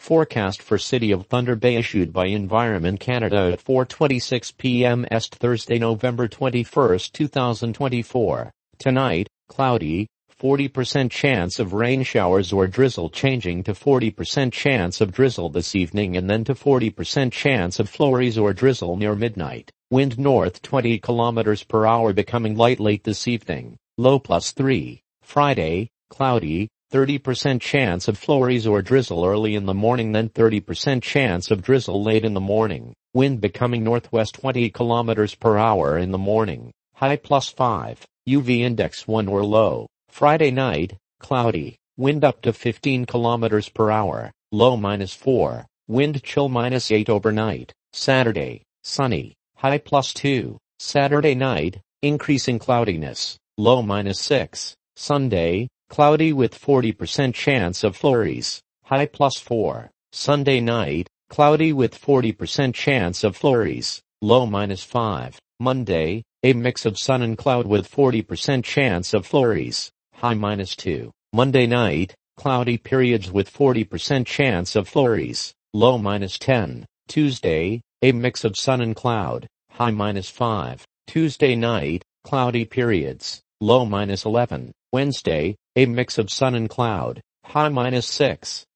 Forecast for City of Thunder Bay issued by Environment Canada at 4:26 p.m. Est Thursday, November 21, 2024. Tonight, cloudy, 40% chance of rain showers or drizzle, changing to 40% chance of drizzle this evening and then to 40% chance of flurries or drizzle near midnight. Wind north 20 km per hour, becoming light late this evening. Low +3. Friday, cloudy, 30% chance of flurries or drizzle early in the morning, then 30% chance of drizzle late in the morning. Wind becoming northwest 20 km per hour in the morning. High +5. UV index 1 or low. Friday night, cloudy. Wind up to 15 km per hour. Low -4. Wind chill -8 overnight. Saturday, sunny. High +2. Saturday night, increasing cloudiness. Low -6. Sunday, cloudy with 40% chance of flurries. High +4. Sunday night, cloudy with 40% chance of flurries. Low -5. Monday, a mix of sun and cloud with 40% chance of flurries. High -2. Monday night, cloudy periods with 40% chance of flurries. Low -10. Tuesday, a mix of sun and cloud. High -5. Tuesday night, cloudy periods. Low -11. Wednesday, a mix of sun and cloud. High -6.